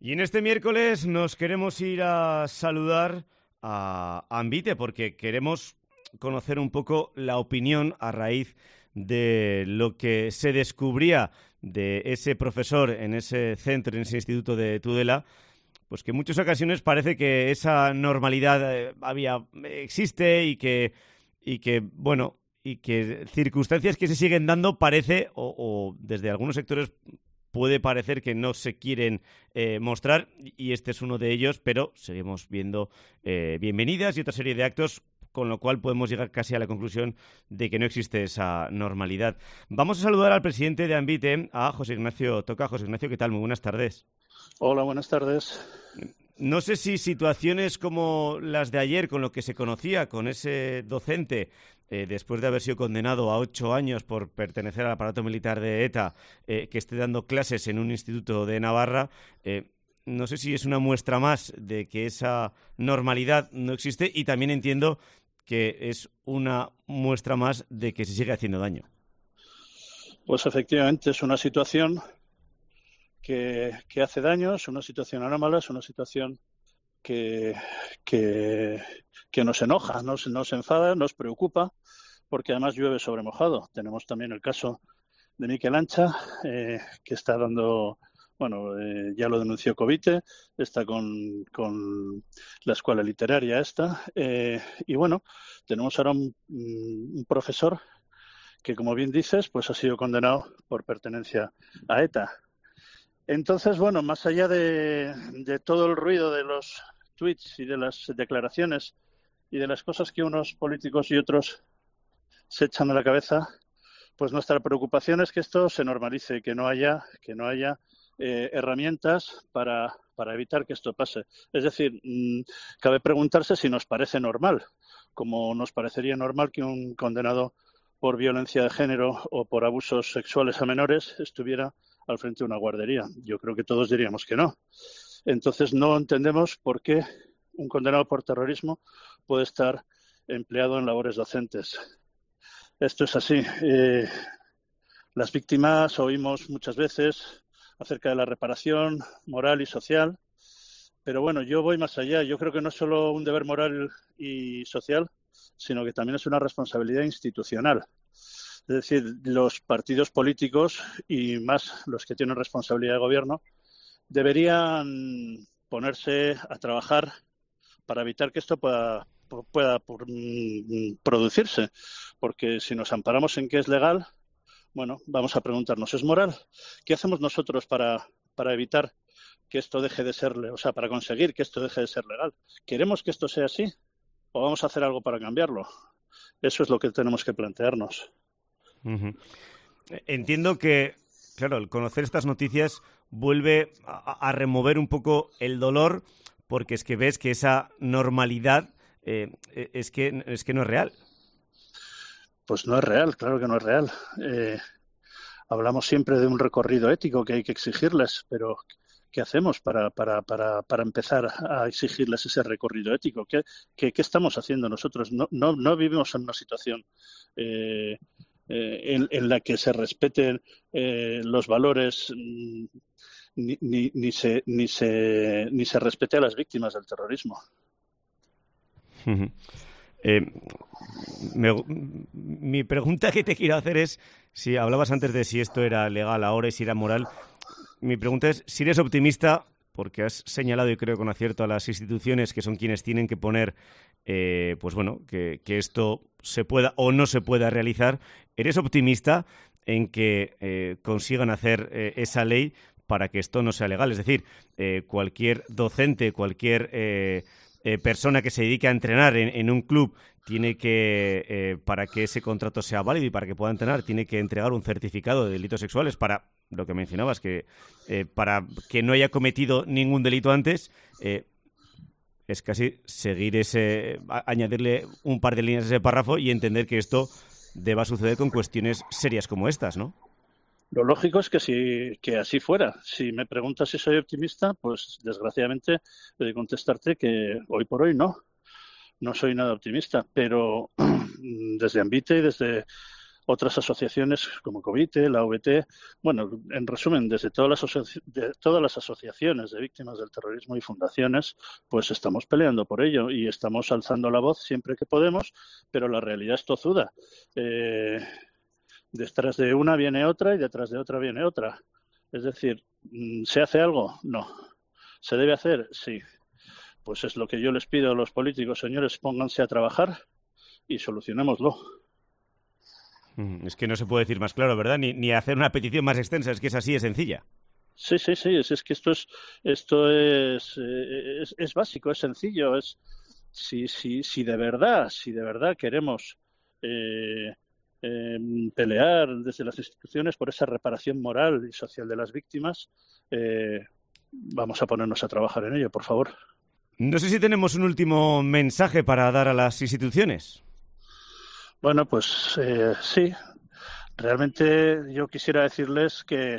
Y en este miércoles nos queremos ir a saludar a Ambite porque queremos conocer un poco la opinión a raíz de lo que se descubría de ese profesor en ese centro, en ese instituto de Tudela, pues que en muchas ocasiones parece que esa normalidad existe y que circunstancias que se siguen dando parece, o desde algunos sectores puede parecer que no se quieren mostrar, y este es uno de ellos, pero seguimos viendo bienvenidas y otra serie de actos, con lo cual podemos llegar casi a la conclusión de que no existe esa normalidad. Vamos a saludar al presidente de Ambite, a José Ignacio Toca. José Ignacio, ¿qué tal? Muy buenas tardes. Hola, buenas tardes. No sé si situaciones como las de ayer, con lo que se conocía, con ese docente, después de haber sido condenado a 8 años por pertenecer al aparato militar de ETA, que esté dando clases en un instituto de Navarra, no sé si es una muestra más de que esa normalidad no existe, y también entiendo que es una muestra más de que se sigue haciendo daño. Pues efectivamente es una situación que hace daño, es una situación anómala, es una situación que nos enoja, nos enfada, nos preocupa, porque además llueve sobre mojado. Tenemos también el caso de Miquel Ancha, que está dando, ya lo denunció Covite, está con la escuela literaria esta, y tenemos ahora un profesor que, como bien dices, pues ha sido condenado por pertenencia a ETA. Entonces, más allá de todo el ruido de los tweets y de las declaraciones y de las cosas que unos políticos y otros se echan a la cabeza, pues nuestra preocupación es que esto se normalice, que no haya herramientas para evitar que esto pase. Es decir, cabe preguntarse si nos parece normal, como nos parecería normal que un condenado por violencia de género o por abusos sexuales a menores estuviera al frente de una guardería. Yo creo que todos diríamos que no. Entonces no entendemos por qué un condenado por terrorismo puede estar empleado en labores docentes. Esto es así. Las víctimas oímos muchas veces acerca de la reparación moral y social, pero yo voy más allá. Yo creo que no es solo un deber moral y social, sino que también es una responsabilidad institucional. Es decir, los partidos políticos y más los que tienen responsabilidad de gobierno deberían ponerse a trabajar para evitar que esto pueda producirse, porque si nos amparamos en que es legal, vamos a preguntarnos, ¿es moral? ¿Qué hacemos nosotros para evitar que esto deje de ser, para conseguir que esto deje de ser legal? ¿Queremos que esto sea así o vamos a hacer algo para cambiarlo? Eso es lo que tenemos que plantearnos. Uh-huh. Entiendo que, claro, el conocer estas noticias vuelve a remover un poco el dolor, porque es que ves que esa normalidad es que no es real. Pues no es real, claro que no es real. Hablamos siempre de un recorrido ético que hay que exigirles, pero ¿qué hacemos para empezar a exigirles ese recorrido ético? ¿Qué estamos haciendo nosotros? No vivimos en una situación en la que se respeten los valores ni se respete a las víctimas del terrorismo. Uh-huh. Mi pregunta que te quiero hacer es, si hablabas antes de si esto era legal ahora y si era moral, mi pregunta es si eres optimista, porque has señalado, y creo con acierto, a las instituciones que son quienes tienen que poner que esto se pueda o no se pueda realizar. ¿Eres optimista en que consigan hacer esa ley para que esto no sea legal? Es decir, cualquier docente, cualquier persona que se dedique a entrenar en un club tiene que, para que ese contrato sea válido y para que pueda entrenar, tiene que entregar un certificado de delitos sexuales para lo que mencionabas, que para que no haya cometido ningún delito antes. Es casi seguir añadirle un par de líneas a ese párrafo y entender que esto deba suceder con cuestiones serias como estas, ¿no? Lo lógico es que así fuera. Si me preguntas si soy optimista, pues desgraciadamente he de contestarte que hoy por hoy no soy nada optimista, pero desde Ambite y desde otras asociaciones como COVITE, la OVT, bueno, en resumen, desde de todas las asociaciones de víctimas del terrorismo y fundaciones, pues estamos peleando por ello y estamos alzando la voz siempre que podemos, pero la realidad es tozuda. Detrás de una viene otra y detrás de otra viene otra. Es decir, ¿se hace algo? No. ¿Se debe hacer? Sí. Pues es lo que yo les pido a los políticos, señores, pónganse a trabajar y solucionémoslo. Es que no se puede decir más claro, ¿verdad? Ni hacer una petición más extensa, es que es así de sencilla. Sí, sí, sí, es que esto es básico, es sencillo, si de verdad queremos eh, pelear desde las instituciones por esa reparación moral y social de las víctimas, vamos a ponernos a trabajar en ello, por favor. No sé si tenemos un último mensaje para dar a las instituciones. Bueno, pues sí, realmente yo quisiera decirles que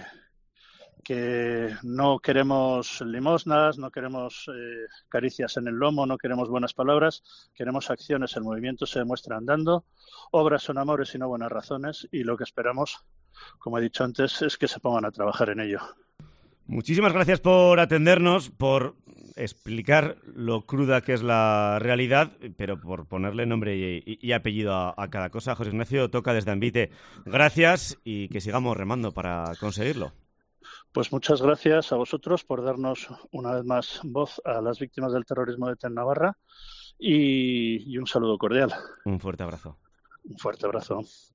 no queremos limosnas, no queremos caricias en el lomo, no queremos buenas palabras, queremos acciones. El movimiento se demuestra andando, obras son amores y no buenas razones, y lo que esperamos, como he dicho antes, es que se pongan a trabajar en ello. Muchísimas gracias por atendernos, por explicar lo cruda que es la realidad, pero por ponerle nombre y apellido a cada cosa. José Ignacio Toca desde Anvite, gracias y que sigamos remando para conseguirlo. Pues muchas gracias a vosotros por darnos una vez más voz a las víctimas del terrorismo de Navarra y un saludo cordial. Un fuerte abrazo. Un fuerte abrazo.